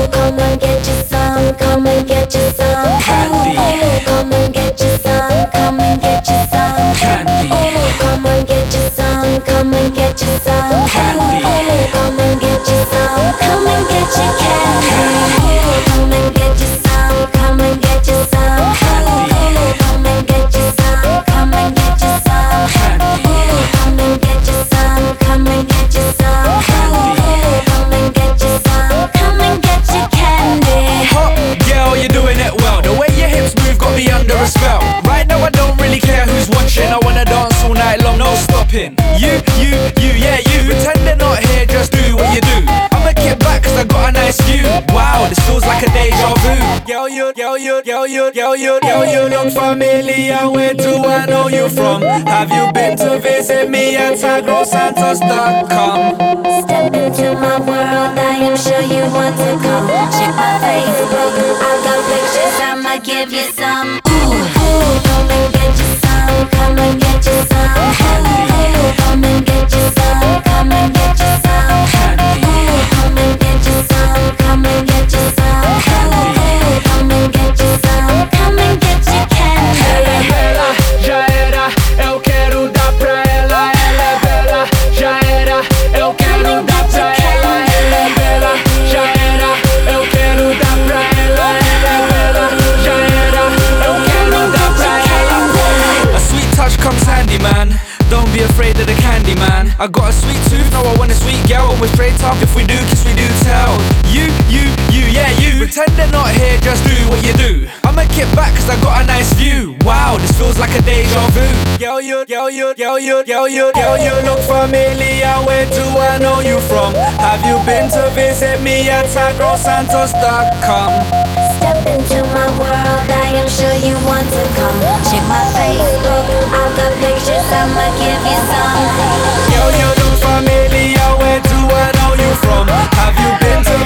come and get you some, come and get you some candy. Come and get you some, come and get you some Candy. Come and get you some, come and get you some Candy. Come and get you some, come and get you candy. Come and get you some, come and get you some Candy. Come and get you some, come and get you some Candy. Come and get you some, come and get you some Come and get you some, come and get you candy. Hot girl, you're doing it well. The way your hips move got me under a spell. Right now I don't really care who's watching. I wanna dance all night long, no stopping. You, yeah you. Pretend they're not here, just do what you do. I'ma get back cause I got a nice view. Wow, this feels like a deja vu. Girl, you look familiar. Where do I know you from? Have you been to visit me at TagroSantos.com? Step into my world, I am sure you want to come. Check my Facebook, I got pictures, I'ma give you some. Come and get you some, come and get you some. Come and get you some, come and get you some. Come and get you some, come and get you some. Come and get you some, come and get you candy. Ela é bela, já era, eu quero dar pra ela. Ela é bela, já era, eu quero dar pra ela. Ela é bela, já era, eu quero dar pra ela. Ela é bela, já era, eu quero dar pra ela. A sweet touch comes handy, man. Don't be afraid of the candy, man. I got a sweet tooth, no I want a sweet girl. We're straight up, if we do kiss we do tell. You, yeah you. Pretend they're not here, just do what you do. I'ma get back cause I got a nice view. Wow, this feels like a deja vu. Girl, you look familiar. Where do I know you from? Have you been to visit me at TagroSantos.com? Step into my world, I am sure you want to come. Check my Facebook, I've got pictures, I'ma give you some. You look familiar. Where do I know you from? Have you been to